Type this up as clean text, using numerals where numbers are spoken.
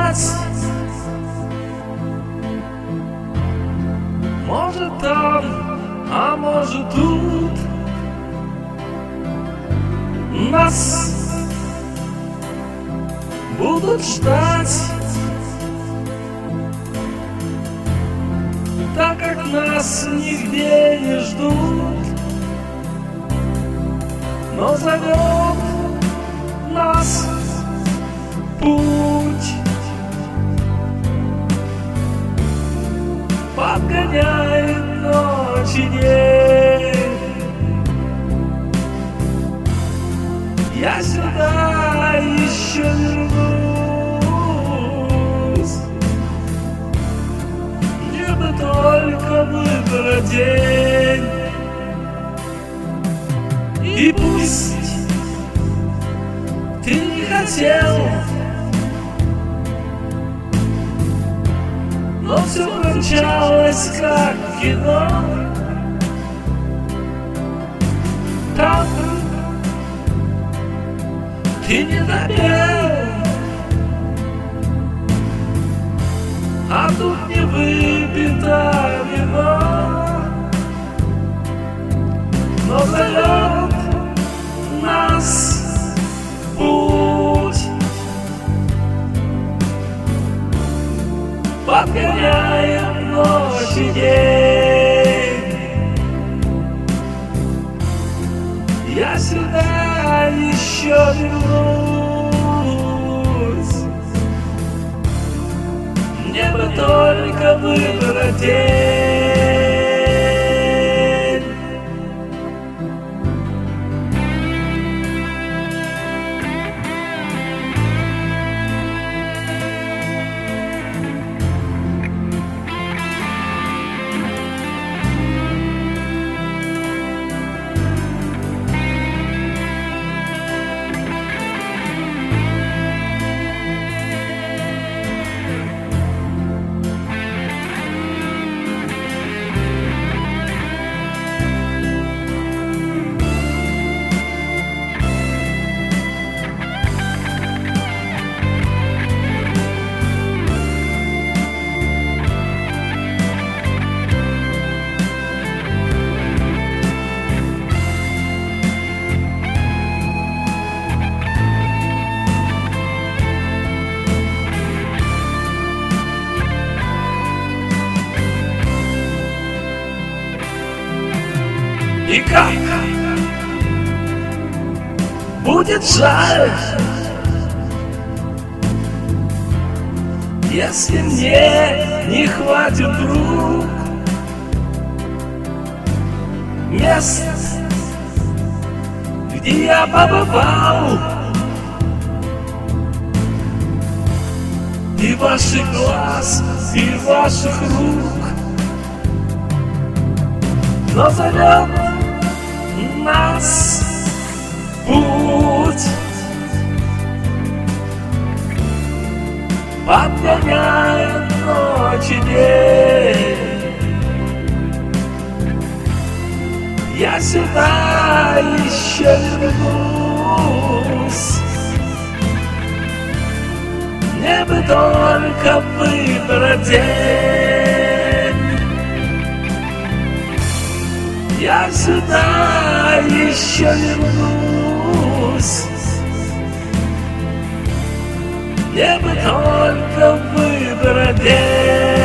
ждать. Может там, а может тут нас будут ждать, так как нас нигде не ждут. Но зовет нас путь, подгоняет ночь и день. Я сюда еще вернусь, мне бы только выбрать день. И пусть ты не хотел, но все кончалось как кино. Там ты не допел, а тут не выпито вино. Но зовет нас путь, подгоняем ночь и день. Я сюда еще вернусь, мне бы только выбрать день. И как будет жаль, если мне не хватит рук, мест, где я побывал, и ваших глаз, и ваших рук. Но зовет нас путь, подгоняет ночь и день. Я сюда еще вернусь, мне бы только выбрать день. Я сюда еще вернусь, мне бы только выбрать день.